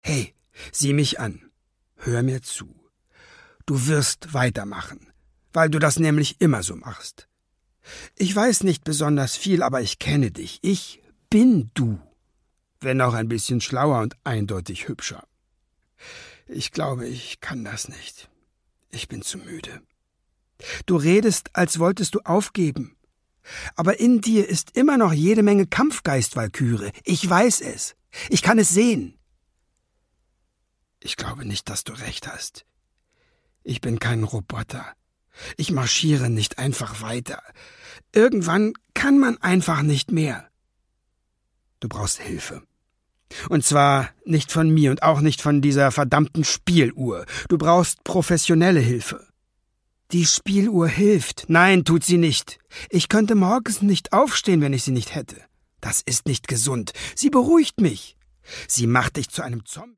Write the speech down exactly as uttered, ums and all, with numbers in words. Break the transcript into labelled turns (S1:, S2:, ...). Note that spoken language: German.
S1: Hey, sieh mich an. Hör mir zu. Du wirst weitermachen, weil du das nämlich immer so machst. Ich weiß nicht besonders viel, aber ich kenne dich. Ich bin du. Wenn auch ein bisschen schlauer und eindeutig hübscher. Ich glaube, ich kann das nicht. Ich bin zu müde. Du redest, als wolltest du aufgeben. Aber in dir ist immer noch jede Menge Kampfgeist, Walküre. Ich weiß es. Ich kann es sehen. Ich glaube nicht, dass du recht hast. Ich bin kein Roboter. Ich marschiere nicht einfach weiter. Irgendwann kann man einfach nicht mehr. Du brauchst Hilfe. Und zwar nicht von mir und auch nicht von dieser verdammten Spieluhr. Du brauchst professionelle Hilfe. Die Spieluhr hilft. Nein, tut sie nicht. Ich könnte morgens nicht aufstehen, wenn ich sie nicht hätte. Das ist nicht gesund. Sie beruhigt mich. Sie macht dich zu einem Zombie.